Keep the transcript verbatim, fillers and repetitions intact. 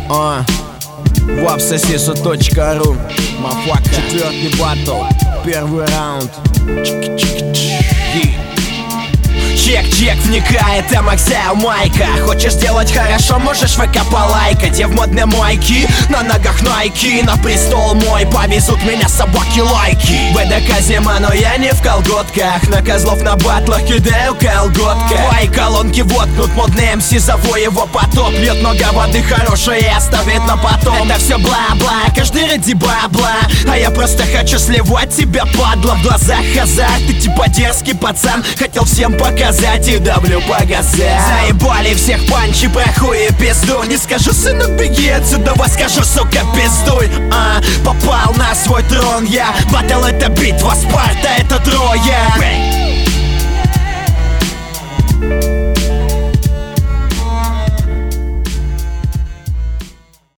А, вапсосису точка ру. Мафака. Четвертый батл. Первый раунд. Чек-чек, вникает Эмаксел Майка. Хочешь делать хорошо, можешь ВК полайкать. Я в модной майке, на ногах найки. На престол мой повезут меня собаки лайки. В ДК зима, но я не в колготках. На козлов на батлах кидаю колготка. Твои колонки воткнут, модный МС завой его потоп. Льет много воды хорошей и оставит на потом. Это все бла-бла, каждый ради бабла. А я просто хочу сливать тебя, падла. В глазах азарт, ты типа дерзкий пацан. Хотел всем показать и давлю по газам. Заебали всех панчи про хуй и пизду. Не скажу, сынок, беги отсюда, скажу, сука, пиздуй. А, попал на свой трон я. Батл это битва, Спарта это Троя.